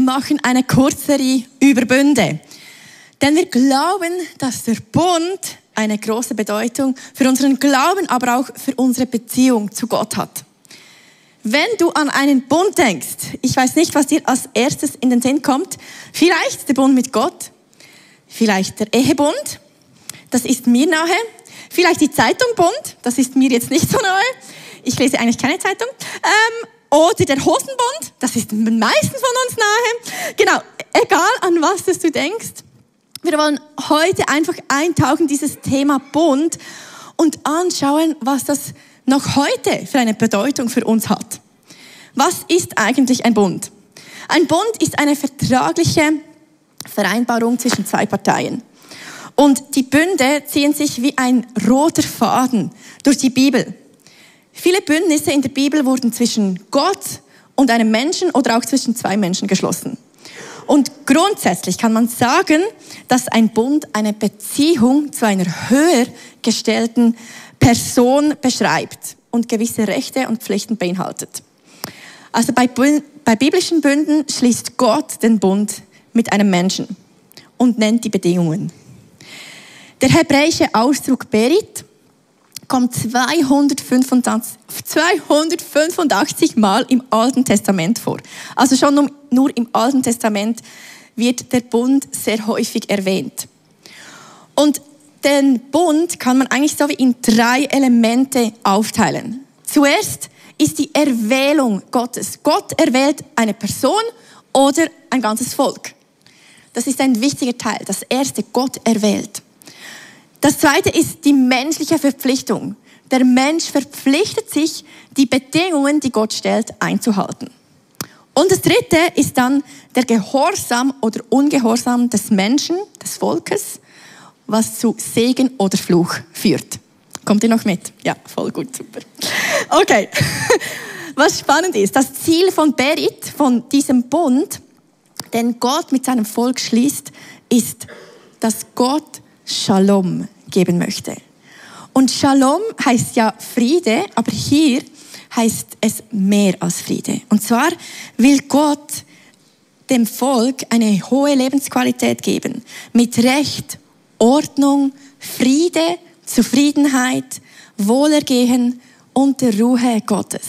machen eine Kurzserie über Bünde. Denn wir glauben, dass der Bund eine große Bedeutung für unseren Glauben, aber auch für unsere Beziehung zu Gott hat. Wenn du an einen Bund denkst, ich weiß nicht, was dir als erstes in den Sinn kommt, vielleicht der Bund mit Gott, vielleicht der Ehebund, das ist mir nahe, vielleicht die Zeitung Bund, das ist mir jetzt nicht so nahe, ich lese eigentlich keine Zeitung, oder der Hosenbund, das ist den meisten von uns nahe, genau, egal an was das du denkst. Wir wollen heute einfach eintauchen in dieses Thema Bund und anschauen, was das noch heute für eine Bedeutung für uns hat. Was ist eigentlich ein Bund? Ein Bund ist eine vertragliche Vereinbarung zwischen zwei Parteien. Und die Bünde ziehen sich wie ein roter Faden durch die Bibel. Viele Bündnisse in der Bibel wurden zwischen Gott und einem Menschen oder auch zwischen zwei Menschen geschlossen. Und grundsätzlich kann man sagen, dass ein Bund eine Beziehung zu einer höher gestellten Person beschreibt und gewisse Rechte und Pflichten beinhaltet. Also bei biblischen Bünden schließt Gott den Bund mit einem Menschen und nennt die Bedingungen. Der hebräische Ausdruck Berit kommt 285 Mal im Alten Testament vor. Also schon nur im Alten Testament wird der Bund sehr häufig erwähnt. Und den Bund kann man eigentlich so wie in 3 Elemente aufteilen. Zuerst ist die Erwählung Gottes. Gott erwählt eine Person oder ein ganzes Volk. Das ist ein wichtiger Teil. Das erste, Gott erwählt. Das zweite ist die menschliche Verpflichtung. Der Mensch verpflichtet sich, die Bedingungen, die Gott stellt, einzuhalten. Und das dritte ist dann der Gehorsam oder Ungehorsam des Menschen, des Volkes, was zu Segen oder Fluch führt. Kommt ihr noch mit? Ja, voll gut, super. Okay, was spannend ist, das Ziel von Berit, von diesem Bund, den Gott mit seinem Volk schließt, ist, dass Gott Shalom geben möchte. Und Shalom heißt ja Friede, aber hier heißt es mehr als Friede. Und zwar will Gott dem Volk eine hohe Lebensqualität geben. Mit Recht, Ordnung, Friede, Zufriedenheit, Wohlergehen und der Ruhe Gottes.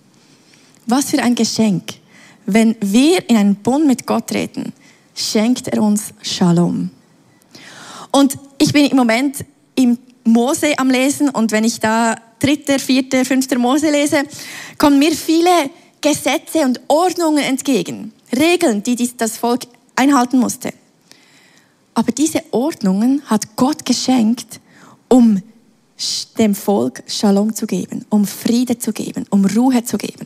Was für ein Geschenk. Wenn wir in einen Bund mit Gott treten, schenkt er uns Shalom. Und ich bin im Moment im Mose am Lesen und wenn ich da 3., 4., 5. Mose lese, kommen mir viele Gesetze und Ordnungen entgegen. Regeln, die das Volk einhalten musste. Aber diese Ordnungen hat Gott geschenkt, um dem Volk Shalom zu geben, um Friede zu geben, um Ruhe zu geben.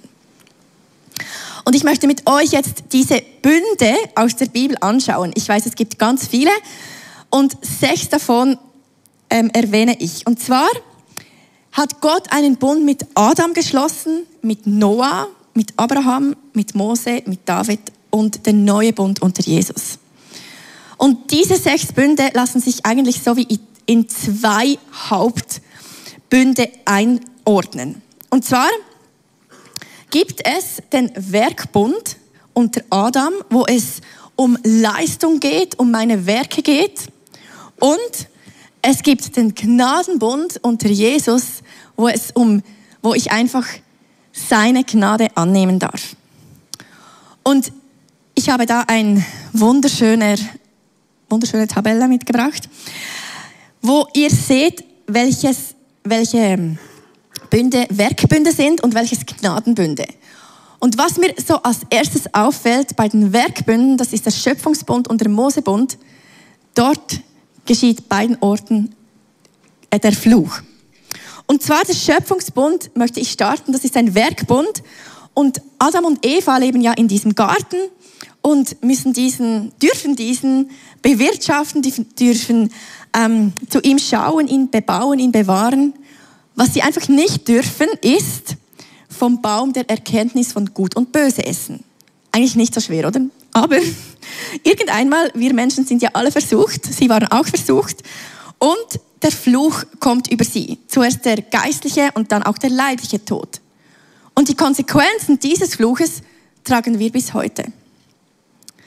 Und ich möchte mit euch jetzt diese Bünde aus der Bibel anschauen. Ich weiß, es gibt ganz viele. Und 6 davon erwähne ich. Und zwar hat Gott einen Bund mit Adam geschlossen, mit Noah, mit Abraham, mit Mose, mit David und den neuen Bund unter Jesus. Und diese 6 Bünde lassen sich eigentlich so wie in 2 Hauptbünde einordnen. Und zwar gibt es den Werkbund unter Adam, wo es um Leistung geht, um meine Werke geht. Und es gibt den Gnadenbund unter Jesus, wo ich einfach seine Gnade annehmen darf. Und ich habe da eine wunderschöne Tabelle mitgebracht, wo ihr seht, welche Bünde Werkbünde sind und welches Gnadenbünde. Und was mir so als erstes auffällt bei den Werkbünden, das ist der Schöpfungsbund und der Mosebund, dort geschieht beiden Orten der Fluch. Und zwar der Schöpfungsbund möchte ich starten, das ist ein Werkbund und Adam und Eva leben ja in diesem Garten und dürfen diesen bewirtschaften, dürfen zu ihm schauen, ihn bebauen, ihn bewahren. Was sie einfach nicht dürfen, ist vom Baum der Erkenntnis von Gut und Böse essen. Eigentlich nicht so schwer, oder? Aber irgendeinmal, wir Menschen sind ja alle versucht, sie waren auch versucht und der Fluch kommt über sie. Zuerst der geistliche und dann auch der leibliche Tod. Und die Konsequenzen dieses Fluches tragen wir bis heute.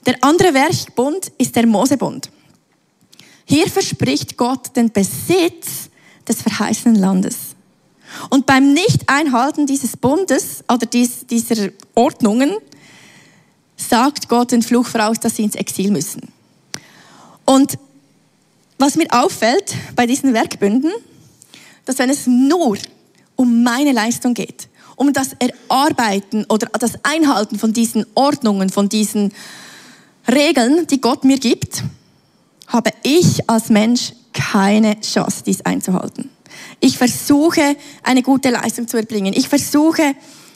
Der andere Werkbund ist der Mosebund. Hier verspricht Gott den Besitz des verheißenen Landes. Und beim Nicht-Einhalten dieses Bundes oder dieser Ordnungen sagt Gott den Fluch voraus, dass sie ins Exil müssen. Und was mir auffällt bei diesen Werkbünden, dass wenn es nur um meine Leistung geht, um das Erarbeiten oder das Einhalten von diesen Ordnungen, von diesen Regeln, die Gott mir gibt, habe ich als Mensch keine Chance, dies einzuhalten. Ich versuche, eine gute Leistung zu erbringen. Ich versuche,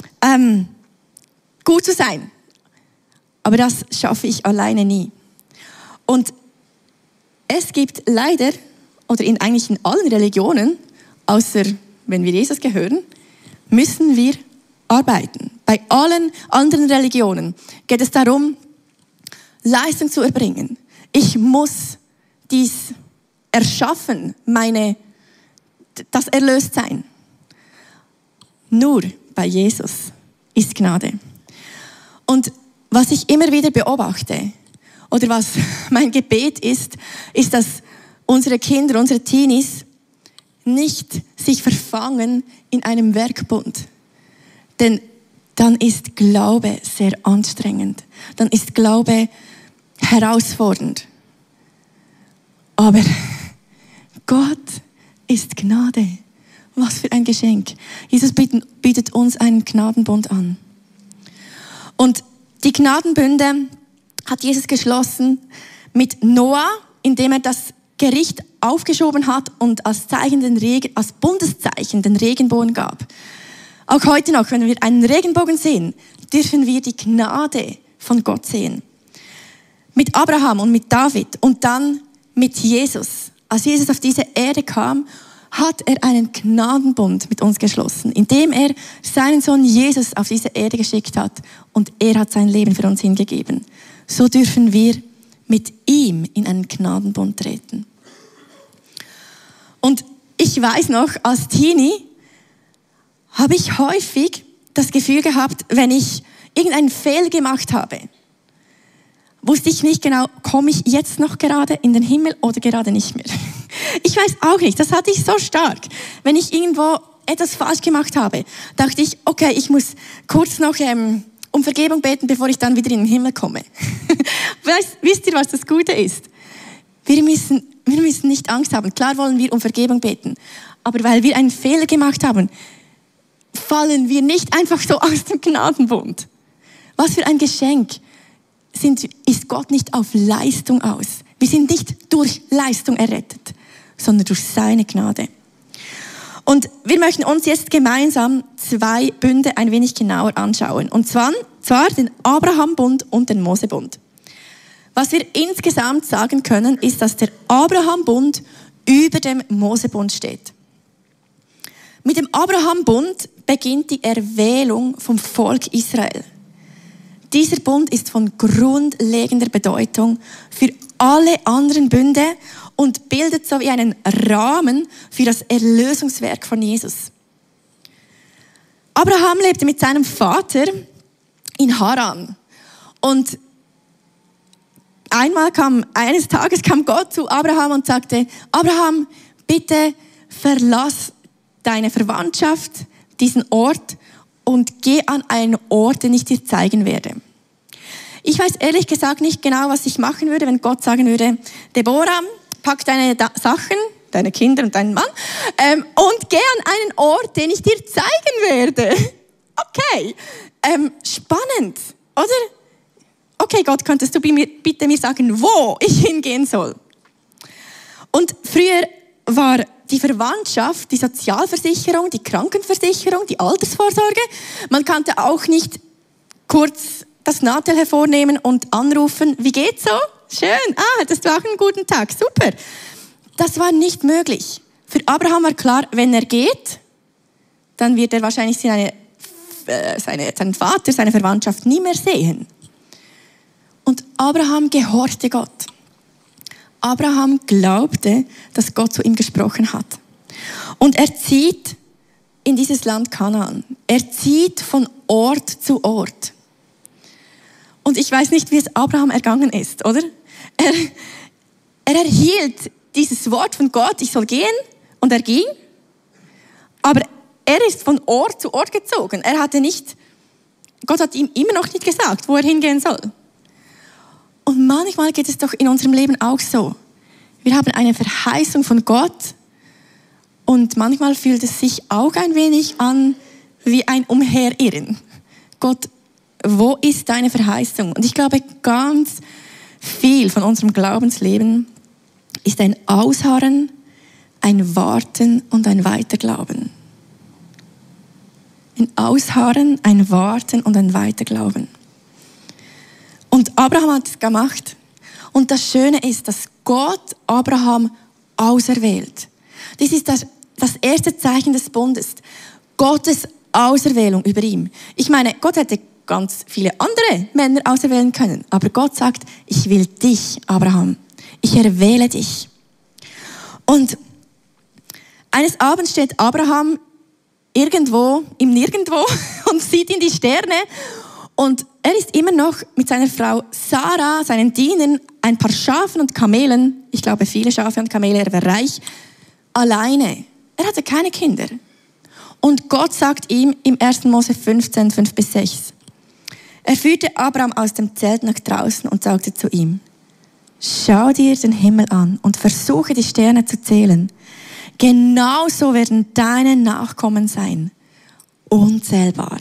gut zu sein. Aber das schaffe ich alleine nie. Und es gibt leider, oder eigentlich in allen Religionen, außer wenn wir Jesus gehören, müssen wir arbeiten. Bei allen anderen Religionen geht es darum, Leistung zu erbringen. Ich muss dies erschaffen, das Erlöstsein. Nur bei Jesus ist Gnade. Und was ich immer wieder beobachte, oder was mein Gebet ist, dass unsere Kinder, unsere Teenies nicht sich verfangen in einem Werkbund. Denn dann ist Glaube sehr anstrengend. Dann ist Glaube herausfordernd. Aber Gott ist Gnade. Was für ein Geschenk. Jesus bietet uns einen Gnadenbund an. Und die Gnadenbünde hat Jesus geschlossen mit Noah, indem er das Gericht aufgeschoben hat und als Bundeszeichen den Regenbogen gab. Auch heute noch, wenn wir einen Regenbogen sehen, dürfen wir die Gnade von Gott sehen. Mit Abraham und mit David und dann mit Jesus. Als Jesus auf diese Erde kam, hat er einen Gnadenbund mit uns geschlossen, indem er seinen Sohn Jesus auf diese Erde geschickt hat und er hat sein Leben für uns hingegeben. So dürfen wir mit ihm in einen Gnadenbund treten. Und ich weiß noch, als Teenie habe ich häufig das Gefühl gehabt, wenn ich irgendeinen Fehler gemacht habe, wusste ich nicht genau, komme ich jetzt noch gerade in den Himmel oder gerade nicht mehr. Ich weiß auch nicht, das hatte ich so stark. Wenn ich irgendwo etwas falsch gemacht habe, dachte ich, okay, ich muss kurz noch um Vergebung beten, bevor ich dann wieder in den Himmel komme. Wisst ihr, was das Gute ist? Wir müssen nicht Angst haben. Klar wollen wir um Vergebung beten. Aber weil wir einen Fehler gemacht haben, fallen wir nicht einfach so aus dem Gnadenbund. Was für ein Geschenk ist Gott nicht auf Leistung aus. Wir sind nicht durch Leistung errettet, sondern durch seine Gnade. Und wir möchten uns jetzt gemeinsam 2 Bünde ein wenig genauer anschauen. Und zwar den Abraham-Bund und den Mose-Bund. Was wir insgesamt sagen können, ist, dass der Abraham-Bund über dem Mose-Bund steht. Mit dem Abraham-Bund beginnt die Erwählung vom Volk Israel. Dieser Bund ist von grundlegender Bedeutung für alle anderen Bünde und bildet so wie einen Rahmen für das Erlösungswerk von Jesus. Abraham lebte mit seinem Vater in Haran. Und eines Tages kam Gott zu Abraham und sagte, Abraham, bitte verlass deine Verwandtschaft, diesen Ort und geh an einen Ort, den ich dir zeigen werde. Ich weiß ehrlich gesagt nicht genau, was ich machen würde, wenn Gott sagen würde, Deborah, pack deine Sachen, deine Kinder und deinen Mann und geh an einen Ort, den ich dir zeigen werde. Okay, spannend, oder? Okay, Gott, könntest du bitte mir sagen, wo ich hingehen soll? Und früher war die Verwandtschaft, die Sozialversicherung, die Krankenversicherung, die Altersvorsorge. Man konnte auch nicht kurz das Nadel hervornehmen und anrufen, wie geht's so? Schön, hattest du auch einen guten Tag, super. Das war nicht möglich. Für Abraham war klar, wenn er geht, dann wird er wahrscheinlich seinen Vater, seine Verwandtschaft nie mehr sehen. Und Abraham gehorchte Gott. Abraham glaubte, dass Gott zu ihm gesprochen hat. Und er zieht in dieses Land Kanaan. Er zieht von Ort zu Ort. Und ich weiß nicht, wie es Abraham ergangen ist, oder? Er erhielt dieses Wort von Gott, ich soll gehen, und er ging. Aber er ist von Ort zu Ort gezogen. Gott hat ihm immer noch nicht gesagt, wo er hingehen soll. Und manchmal geht es doch in unserem Leben auch so. Wir haben eine Verheißung von Gott und manchmal fühlt es sich auch ein wenig an wie ein Umherirren. Gott, wo ist deine Verheißung? Und ich glaube, ganz viel von unserem Glaubensleben ist ein Ausharren, ein Warten und ein Weiterglauben. Ein Ausharren, ein Warten und ein Weiterglauben. Und Abraham hat es gemacht. Und das Schöne ist, dass Gott Abraham auserwählt. Das ist das erste Zeichen des Bundes. Gottes Auserwählung über ihm. Ich meine, Gott hätte ganz viele andere Männer auserwählen können. Aber Gott sagt, ich will dich, Abraham. Ich erwähle dich. Und eines Abends steht Abraham irgendwo im Nirgendwo und sieht in die Sterne. Und er ist immer noch mit seiner Frau Sarah, seinen Dienern, ein paar Schafen und Kamelen, ich glaube viele Schafe und Kamele, er war reich, alleine. Er hatte keine Kinder. Und Gott sagt ihm im 1. Mose 15, 5-6, er führte Abraham aus dem Zelt nach draußen und sagte zu ihm, schau dir den Himmel an und versuche die Sterne zu zählen. Genauso werden deine Nachkommen sein, unzählbar.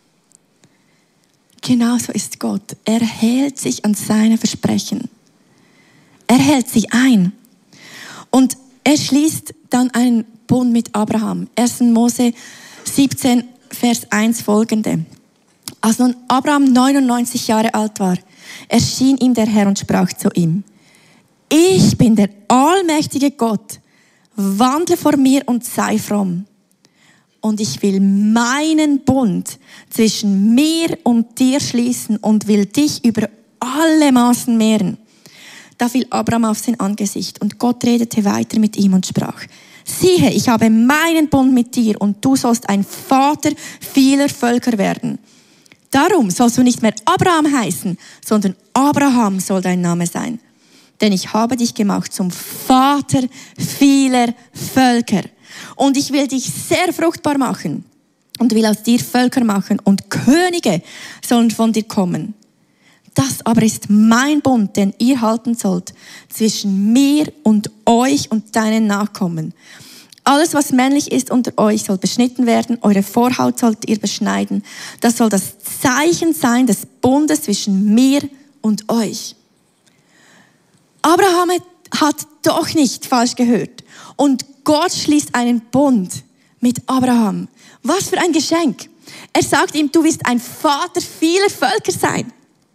Genauso ist Gott. Er hält sich an seine Versprechen. Er hält sie ein. Und er schließt dann einen Bund mit Abraham. 1. Mose 17, Vers 1 folgende. Als nun Abraham 99 Jahre alt war, erschien ihm der Herr und sprach zu ihm, ich bin der allmächtige Gott, wandle vor mir und sei fromm. Und ich will meinen Bund zwischen mir und dir schließen und will dich über alle Maßen mehren. Da fiel Abraham auf sein Angesicht und Gott redete weiter mit ihm und sprach, siehe, ich habe meinen Bund mit dir und du sollst ein Vater vieler Völker werden. Darum sollst du nicht mehr Abraham heißen, sondern Abraham soll dein Name sein. Denn ich habe dich gemacht zum Vater vieler Völker. Und ich will dich sehr fruchtbar machen und will aus dir Völker machen und Könige sollen von dir kommen. Das aber ist mein Bund, den ihr halten sollt zwischen mir und euch und deinen Nachkommen. Alles, was männlich ist unter euch, soll beschnitten werden. Eure Vorhaut sollt ihr beschneiden. Das soll das Zeichen sein des Bundes zwischen mir und euch. Abraham hat doch nicht falsch gehört. Und Gott schließt einen Bund mit Abraham. Was für ein Geschenk. Er sagt ihm, du wirst ein Vater vieler Völker sein.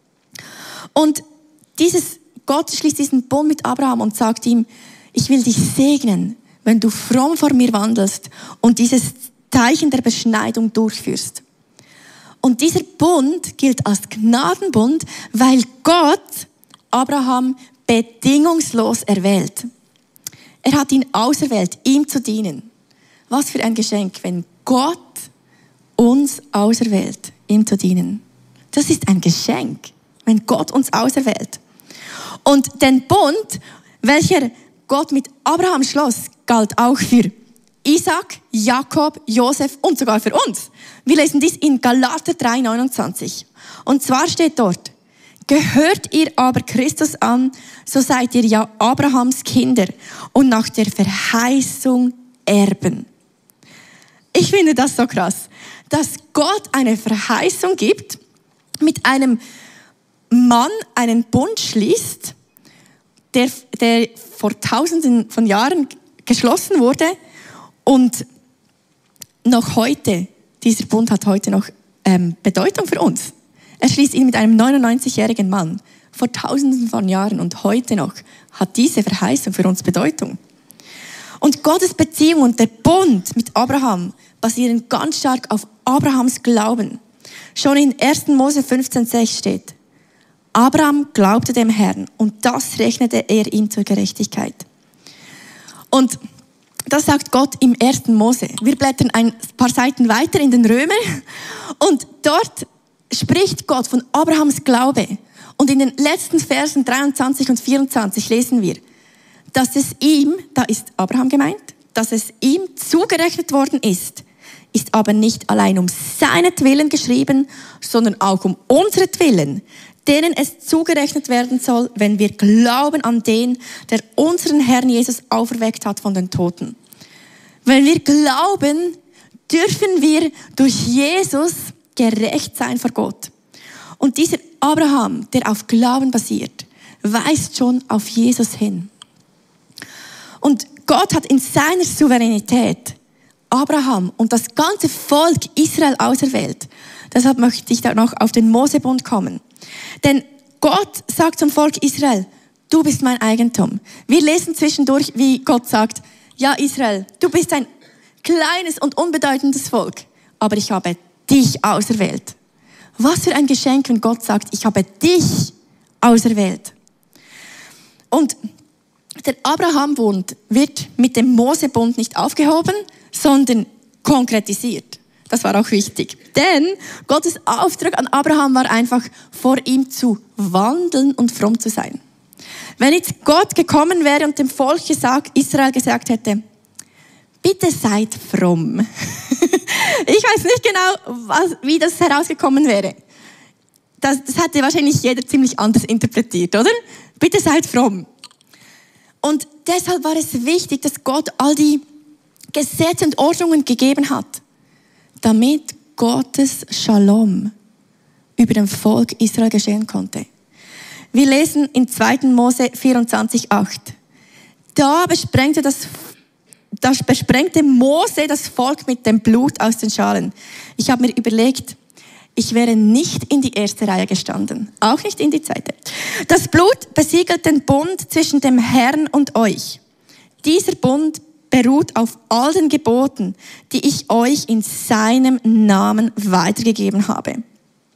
Und Gott schließt diesen Bund mit Abraham und sagt ihm, ich will dich segnen, wenn du fromm vor mir wandelst und dieses Zeichen der Beschneidung durchführst. Und dieser Bund gilt als Gnadenbund, weil Gott Abraham bedingungslos erwählt. Er hat ihn auserwählt, ihm zu dienen. Was für ein Geschenk, wenn Gott uns auserwählt, ihm zu dienen. Das ist ein Geschenk, wenn Gott uns auserwählt. Und den Bund, welcher Gott mit Abraham schloss, galt auch für Isaac, Jakob, Josef und sogar für uns. Wir lesen dies in Galater 3,29. Und zwar steht dort, gehört ihr aber Christus an, so seid ihr ja Abrahams Kinder und nach der Verheißung Erben. Ich finde das so krass, dass Gott eine Verheißung gibt, mit einem Mann einen Bund schließt, der vor Tausenden von Jahren geschlossen wurde und noch heute, dieser Bund hat heute noch Bedeutung für uns. Er schließt ihn mit einem 99-jährigen Mann vor Tausenden von Jahren und heute noch hat diese Verheißung für uns Bedeutung. Und Gottes Beziehung und der Bund mit Abraham basieren ganz stark auf Abrahams Glauben. Schon in 1. Mose 15,6 steht, Abraham glaubte dem Herrn und das rechnete er ihm zur Gerechtigkeit. Und das sagt Gott im 1. Mose. Wir blättern ein paar Seiten weiter in den Römer und dort spricht Gott von Abrahams Glaube. Und in den letzten Versen 23 und 24 lesen wir, dass es ihm, da ist Abraham gemeint, dass es ihm zugerechnet worden ist aber nicht allein um seinetwillen geschrieben, sondern auch um unsretwillen, denen es zugerechnet werden soll, wenn wir glauben an den, der unseren Herrn Jesus auferweckt hat von den Toten. Wenn wir glauben, dürfen wir durch Jesus gerecht sein vor Gott. Und dieser Abraham, der auf Glauben basiert, weist schon auf Jesus hin. Und Gott hat in seiner Souveränität Abraham und das ganze Volk Israel auserwählt. Deshalb möchte ich da noch auf den Mosebund kommen. Denn Gott sagt zum Volk Israel, du bist mein Eigentum. Wir lesen zwischendurch, wie Gott sagt, ja Israel, du bist ein kleines und unbedeutendes Volk, aber ich habe dich auserwählt. Was für ein Geschenk, wenn Gott sagt, ich habe dich auserwählt. Und der Abraham-Bund wird mit dem Mosebund nicht aufgehoben, sondern konkretisiert. Das war auch wichtig. Denn Gottes Auftrag an Abraham war einfach, vor ihm zu wandeln und fromm zu sein. Wenn jetzt Gott gekommen wäre und dem Volk Israel gesagt hätte, bitte seid fromm. Ich weiß nicht genau, wie das herausgekommen wäre. Das hätte wahrscheinlich jeder ziemlich anders interpretiert, oder? Bitte seid fromm. Und deshalb war es wichtig, dass Gott all die Gesetze und Ordnungen gegeben hat, damit Gottes Shalom über dem Volk Israel geschehen konnte. Wir lesen in 2. Mose 24,8. Da besprengte Mose das Volk mit dem Blut aus den Schalen. Ich habe mir überlegt, ich wäre nicht in die erste Reihe gestanden, auch nicht in die zweite. Das Blut besiegelt den Bund zwischen dem Herrn und euch. Dieser Bund beruht auf all den Geboten, die ich euch in seinem Namen weitergegeben habe.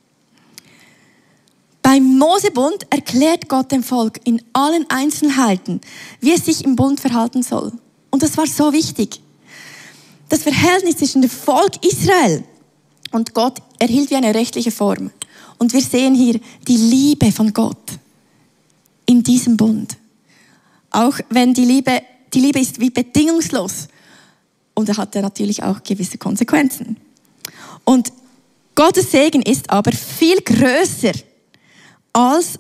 Beim Mosebund erklärt Gott dem Volk in allen Einzelheiten, wie es sich im Bund verhalten soll. Und das war so wichtig. Das Verhältnis zwischen dem Volk Israel und Gott erhielt wie eine rechtliche Form. Und wir sehen hier die Liebe von Gott in diesem Bund. Auch wenn die Liebe ist wie bedingungslos. Und er hatte natürlich auch gewisse Konsequenzen. Und Gottes Segen ist aber viel größer als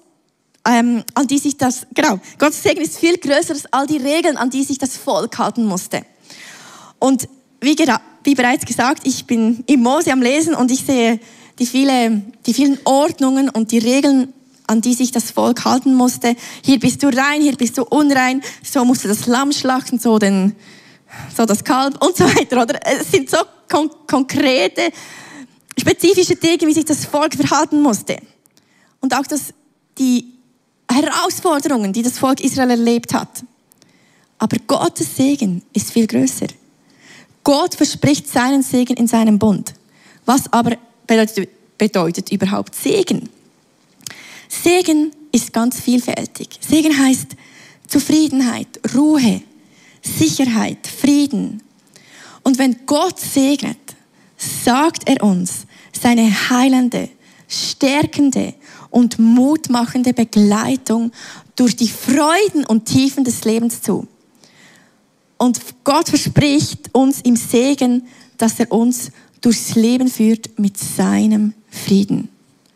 Gottes Segen ist viel größer als all die Regeln, an die sich das Volk halten musste. Und wie bereits gesagt, ich bin im Mose am Lesen und ich sehe die vielen Ordnungen und die Regeln, an die sich das Volk halten musste. Hier bist du rein, hier bist du unrein, so musst du das Lamm schlachten, so das Kalb und so weiter. Oder? Es sind so konkrete, spezifische Dinge, wie sich das Volk verhalten musste. Und auch die Herausforderungen, die das Volk Israel erlebt hat. Aber Gottes Segen ist viel größer. Gott verspricht seinen Segen in seinem Bund. Was aber bedeutet überhaupt Segen? Segen ist ganz vielfältig. Segen heißt Zufriedenheit, Ruhe, Sicherheit, Frieden. Und wenn Gott segnet, sagt er uns seine heilende, stärkende und mutmachende Begleitung durch die Freuden und Tiefen des Lebens zu. Und Gott verspricht uns im Segen, dass er uns durchs Leben führt mit seinem Frieden.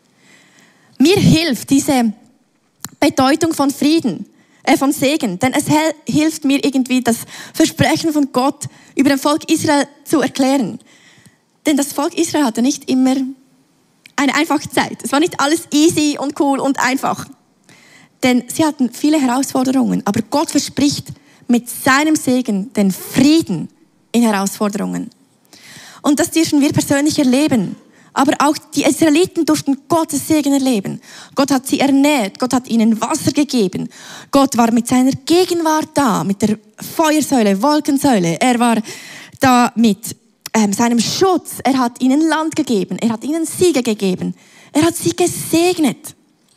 Mir hilft diese Bedeutung von Frieden, von Segen, denn es hilft mir irgendwie, das Versprechen von Gott über dem Volk Israel zu erklären. Denn das Volk Israel hatte nicht immer eine einfache Zeit. Es war nicht alles easy und cool und einfach. Denn sie hatten viele Herausforderungen. Aber Gott verspricht mit seinem Segen den Frieden in Herausforderungen. Und das dürfen wir persönlich erleben. Aber auch die Israeliten durften Gottes Segen erleben. Gott hat sie ernährt. Gott hat ihnen Wasser gegeben. Gott war mit seiner Gegenwart da. Mit der Feuersäule, Wolkensäule. Er war da mit seinem Schutz. Er hat ihnen Land gegeben. Er hat ihnen Siege gegeben. Er hat sie gesegnet.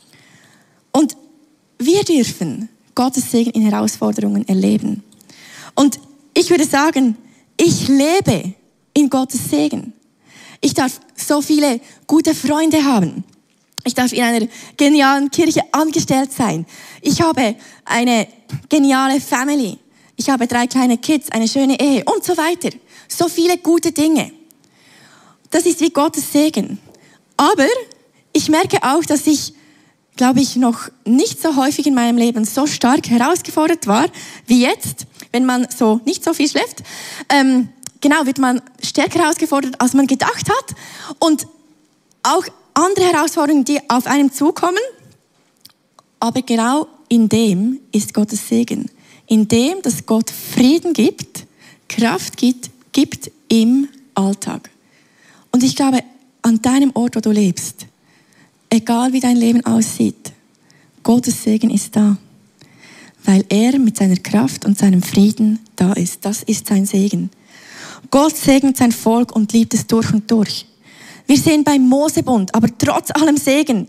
Und wir dürfen Gottes Segen in Herausforderungen erleben. Und ich würde sagen, ich lebe in Gottes Segen. Ich darf so viele gute Freunde haben. Ich darf in einer genialen Kirche angestellt sein. Ich habe eine geniale Family. Ich habe 3 kleine Kids, eine schöne Ehe und so weiter. So viele gute Dinge. Das ist wie Gottes Segen. Aber ich merke auch, dass ich, glaube ich, noch nicht so häufig in meinem Leben so stark herausgefordert war wie jetzt, wenn man so nicht so viel schläft. Genau, wird man stärker herausgefordert, als man gedacht hat. Und auch andere Herausforderungen, die auf einem zukommen. Aber genau in dem ist Gottes Segen. In dem, dass Gott Frieden gibt, Kraft gibt im Alltag. Und ich glaube, an deinem Ort, wo du lebst, egal wie dein Leben aussieht, Gottes Segen ist da. Weil er mit seiner Kraft und seinem Frieden da ist. Das ist sein Segen. Gott segnet sein Volk und liebt es durch und durch. Wir sehen beim Mosebund, aber trotz allem Segen,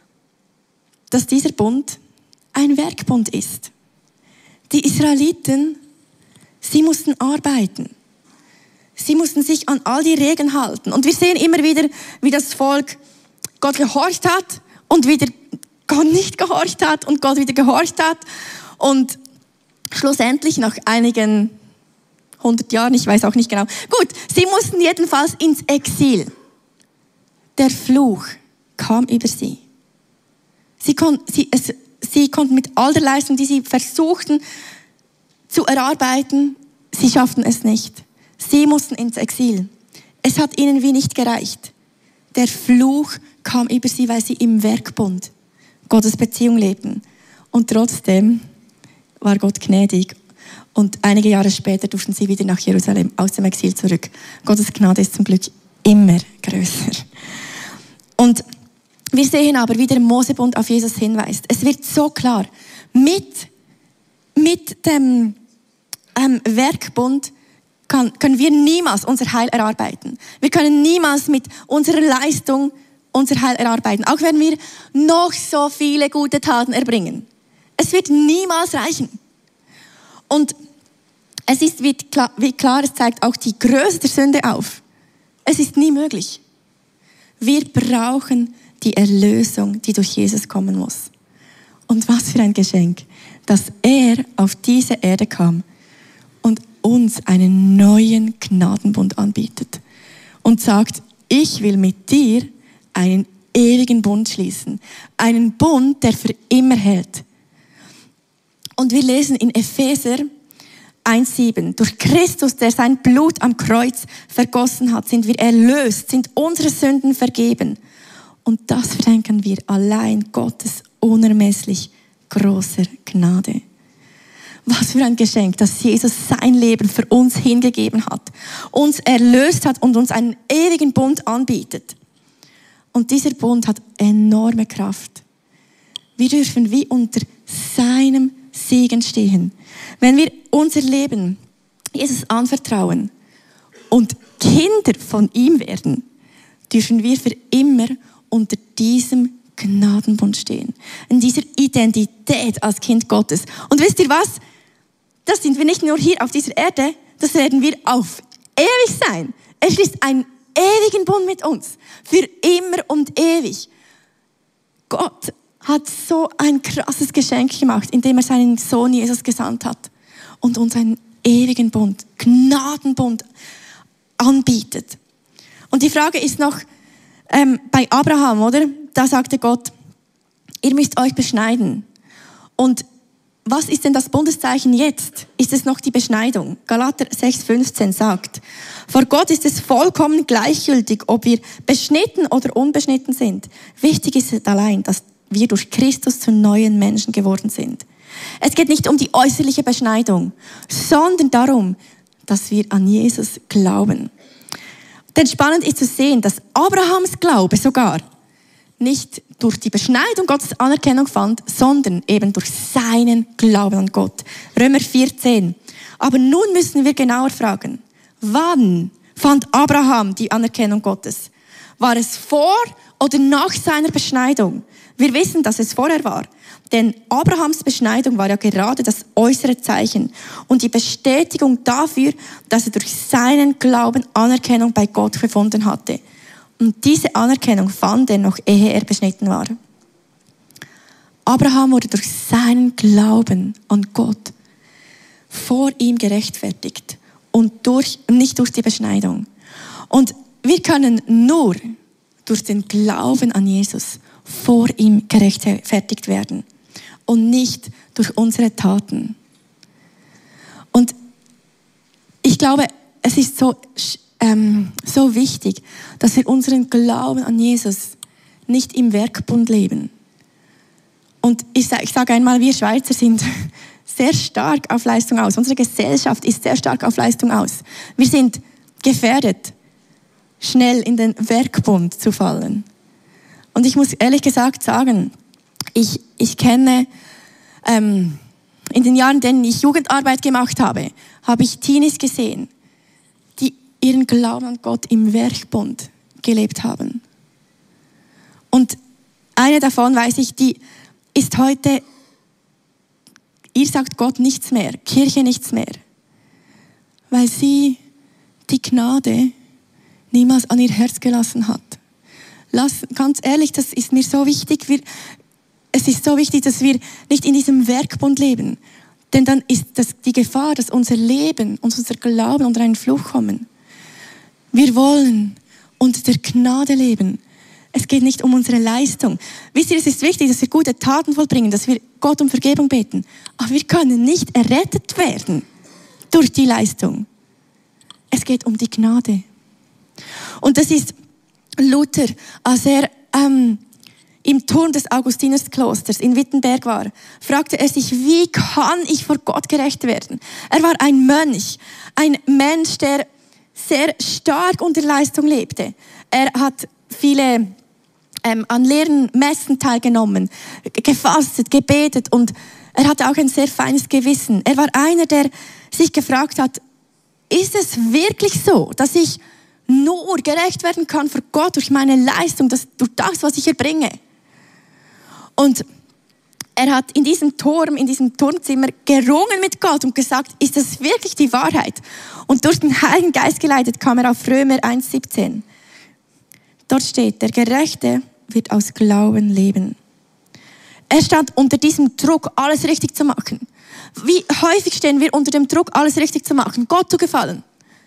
dass dieser Bund ein Werkbund ist. Die Israeliten, sie mussten arbeiten. Sie mussten sich an all die Regeln halten. Und wir sehen immer wieder, wie das Volk Gott gehorcht hat und wieder Gott nicht gehorcht hat und Gott wieder gehorcht hat. Und schlussendlich nach einigen 100 Jahren, ich weiß auch nicht genau. Gut, sie mussten jedenfalls ins Exil. Der Fluch kam über sie. Sie konnten mit all der Leistung, die sie versuchten zu erarbeiten, sie schafften es nicht. Sie mussten ins Exil. Es hat ihnen wie nicht gereicht. Der Fluch kam über sie, weil sie im Werkbund Gottes Beziehung lebten. Und trotzdem war Gott gnädig. Und einige Jahre später durften sie wieder nach Jerusalem aus dem Exil zurück. Gottes Gnade ist zum Glück immer größer. Und wir sehen aber, wie der Mosebund auf Jesus hinweist. Es wird so klar, mit dem Werkbund können wir niemals unser Heil erarbeiten. Wir können niemals mit unserer Leistung unser Heil erarbeiten, auch wenn wir noch so viele gute Taten erbringen. Es wird niemals reichen. Und es ist wie klar, es zeigt auch die Größe der Sünde auf. Es ist nie möglich. Wir brauchen die Erlösung, die durch Jesus kommen muss. Und was für ein Geschenk, dass er auf diese Erde kam und uns einen neuen Gnadenbund anbietet und sagt, ich will mit dir einen ewigen Bund schließen. Einen Bund, der für immer hält. Und wir lesen in Epheser 1,7. Durch Christus, der sein Blut am Kreuz vergossen hat, sind wir erlöst, sind unsere Sünden vergeben. Und das verdanken wir allein Gottes unermesslich großer Gnade. Was für ein Geschenk, dass Jesus sein Leben für uns hingegeben hat, uns erlöst hat und uns einen ewigen Bund anbietet. Und dieser Bund hat enorme Kraft. Wir dürfen wie unter seinem Segen stehen. Wenn wir unser Leben Jesus anvertrauen und Kinder von ihm werden, dürfen wir für immer unter diesem Gnadenbund stehen. In dieser Identität als Kind Gottes. Und wisst ihr was? Das sind wir nicht nur hier auf dieser Erde, das werden wir auf ewig sein. Er schließt einen ewigen Bund mit uns. Für immer und ewig. Gott hat so ein krasses Geschenk gemacht, indem er seinen Sohn Jesus gesandt hat und uns einen ewigen Bund, Gnadenbund anbietet. Und die Frage ist noch, bei Abraham, oder? Da sagte Gott, ihr müsst euch beschneiden. Und was ist denn das Bundeszeichen jetzt? Ist es noch die Beschneidung? Galater 6,15 sagt, vor Gott ist es vollkommen gleichgültig, ob wir beschnitten oder unbeschnitten sind. Wichtig ist es allein, dass wir durch Christus zu neuen Menschen geworden sind. Es geht nicht um die äußerliche Beschneidung, sondern darum, dass wir an Jesus glauben. Denn spannend ist zu sehen, dass Abrahams Glaube sogar nicht durch die Beschneidung Gottes Anerkennung fand, sondern eben durch seinen Glauben an Gott. Römer 4,10. Aber nun müssen wir genauer fragen, wann fand Abraham die Anerkennung Gottes? War es vor oder nach seiner Beschneidung? Wir wissen, dass es vorher war. Denn Abrahams Beschneidung war ja gerade das äußere Zeichen und die Bestätigung dafür, dass er durch seinen Glauben Anerkennung bei Gott gefunden hatte. Und diese Anerkennung fand er noch, ehe er beschnitten war. Abraham wurde durch seinen Glauben an Gott vor ihm gerechtfertigt und nicht durch die Beschneidung. Und wir können nur durch den Glauben an Jesus vor ihm gerechtfertigt werden und nicht durch unsere Taten. Und ich glaube, es ist so wichtig, dass wir unseren Glauben an Jesus nicht im Werkbund leben. Und ich sage einmal, wir Schweizer sind sehr stark auf Leistung aus. Unsere Gesellschaft ist sehr stark auf Leistung aus. Wir sind gefährdet, schnell in den Werkbund zu fallen. Und ich muss ehrlich gesagt sagen, ich kenne, in den Jahren, in denen ich Jugendarbeit gemacht habe, habe ich Teenies gesehen, die ihren Glauben an Gott im Werkbund gelebt haben. Und eine davon, weiß ich, die ist heute, ihr sagt Gott nichts mehr, Kirche nichts mehr, weil sie die Gnade niemals an ihr Herz gelassen hat. Ganz ehrlich, das ist mir so wichtig. Es ist so wichtig, dass wir nicht in diesem Werkbund leben. Denn dann ist die Gefahr, dass unser Leben und unser Glauben unter einen Fluch kommen. Wir wollen unter der Gnade leben. Es geht nicht um unsere Leistung. Wisst ihr, es ist wichtig, dass wir gute Taten vollbringen, dass wir Gott um Vergebung beten. Aber wir können nicht errettet werden durch die Leistung. Es geht um die Gnade. Und das ist Luther, als er im Turm des Augustinersklosters in Wittenberg war, fragte er sich, wie kann ich vor Gott gerecht werden? Er war ein Mönch, ein Mensch, der sehr stark unter Leistung lebte. Er hat viele an leeren Messen teilgenommen, gefastet, gebetet und er hatte auch ein sehr feines Gewissen. Er war einer, der sich gefragt hat, ist es wirklich so, dass ich nur gerecht werden kann vor Gott durch meine Leistung, durch das, was ich erbringe? Und er hat in diesem Turmzimmer gerungen mit Gott und gesagt, ist das wirklich die Wahrheit? Und durch den Heiligen Geist geleitet kam er auf Römer 1,17. Dort steht, der Gerechte wird aus Glauben leben. Er stand unter diesem Druck, alles richtig zu machen. Wie häufig stehen wir unter dem Druck, alles richtig zu machen, Gott zu gefallen?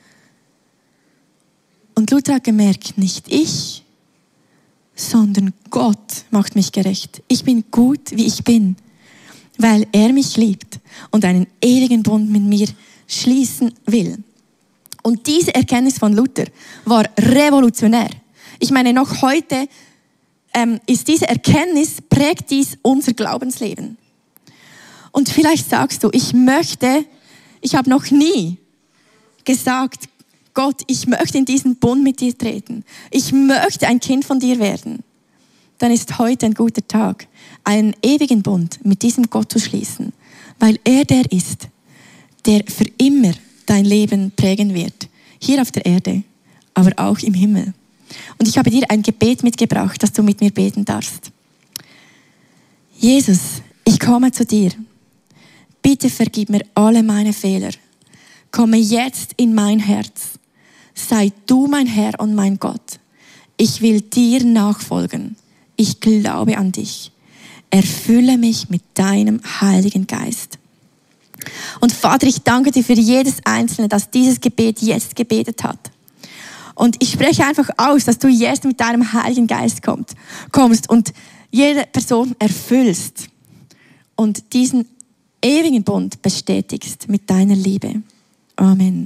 Und Luther hat gemerkt, nicht ich, sondern Gott macht mich gerecht. Ich bin gut, wie ich bin, weil er mich liebt und einen ewigen Bund mit mir schließen will. Und diese Erkenntnis von Luther war revolutionär. Ich meine, noch heute ist diese Erkenntnis, prägt dies unser Glaubensleben. Und vielleicht sagst du, ich habe noch nie gesagt, Gott, ich möchte in diesen Bund mit dir treten. Ich möchte ein Kind von dir werden. Dann ist heute ein guter Tag, einen ewigen Bund mit diesem Gott zu schließen, weil er der ist, der für immer dein Leben prägen wird. Hier auf der Erde, aber auch im Himmel. Und ich habe dir ein Gebet mitgebracht, das du mit mir beten darfst. Jesus, ich komme zu dir. Bitte vergib mir alle meine Fehler. Komme jetzt in mein Herz. Sei du mein Herr und mein Gott. Ich will dir nachfolgen. Ich glaube an dich. Erfülle mich mit deinem Heiligen Geist. Und Vater, ich danke dir für jedes Einzelne, das dieses Gebet jetzt gebetet hat. Und ich spreche einfach aus, dass du jetzt mit deinem Heiligen Geist kommst und jede Person erfüllst und diesen ewigen Bund bestätigst mit deiner Liebe. Amen.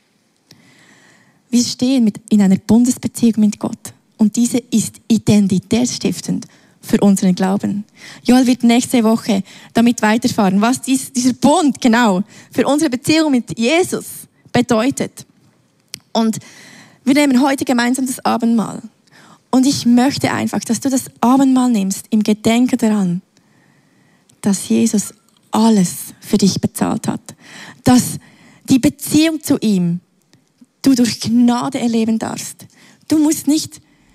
Wir stehen in einer Bundesbeziehung mit Gott und diese ist identitätsstiftend für unseren Glauben. Joel wird nächste Woche damit weiterfahren, was dieser Bund genau für unsere Beziehung mit Jesus bedeutet. Und wir nehmen heute gemeinsam das Abendmahl. Und ich möchte einfach, dass du das Abendmahl nimmst im Gedenken daran, dass Jesus alles für dich bezahlt hat. Dass die Beziehung zu ihm du durch Gnade erleben darfst. Du musst nicht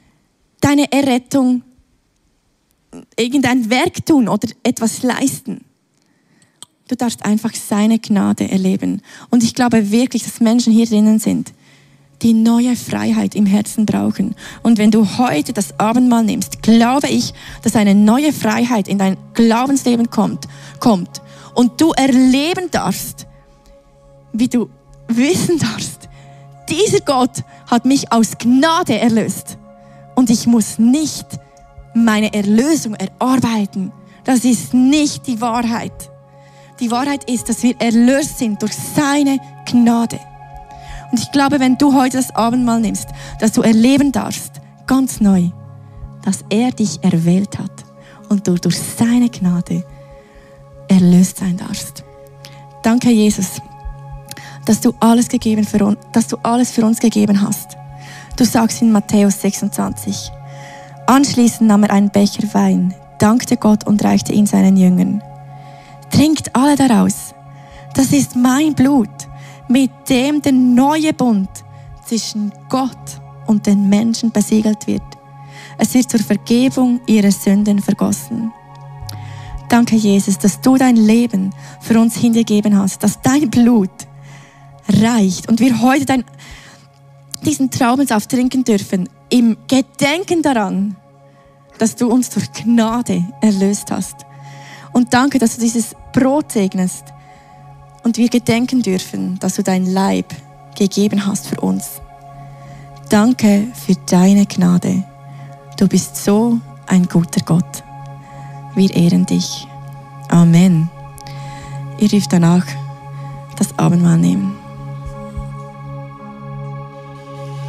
deine Errettung irgendein Werk tun oder etwas leisten. Du darfst einfach seine Gnade erleben. Und ich glaube wirklich, dass Menschen hier drinnen sind, die neue Freiheit im Herzen brauchen. Und wenn du heute das Abendmahl nimmst, glaube ich, dass eine neue Freiheit in dein Glaubensleben kommt und du erleben darfst, wie du wissen darfst, dieser Gott hat mich aus Gnade erlöst und ich muss nicht meine Erlösung erarbeiten. Das ist nicht die Wahrheit. Die Wahrheit ist, dass wir erlöst sind durch seine Gnade. Und ich glaube, wenn du heute das Abendmahl nimmst, dass du erleben darfst, ganz neu, dass er dich erwählt hat und du durch seine Gnade erlöst sein darfst. Danke, Jesus, dass du alles für uns gegeben hast. Du sagst in Matthäus 26, anschließend nahm er einen Becher Wein, dankte Gott und reichte ihn seinen Jüngern. Trinkt alle daraus. Das ist mein Blut, mit dem der neue Bund zwischen Gott und den Menschen besiegelt wird. Es wird zur Vergebung ihrer Sünden vergossen. Danke, Jesus, dass du dein Leben für uns hingegeben hast, dass dein Blut reicht und wir heute diesen Traubensaft trinken dürfen, im Gedenken daran, dass du uns durch Gnade erlöst hast. Und danke, dass du dieses Brot segnest und wir gedenken dürfen, dass du dein Leib gegeben hast für uns. Danke für deine Gnade. Du bist so ein guter Gott. Wir ehren dich. Amen. Ihr dürft danach das Abendmahl nehmen.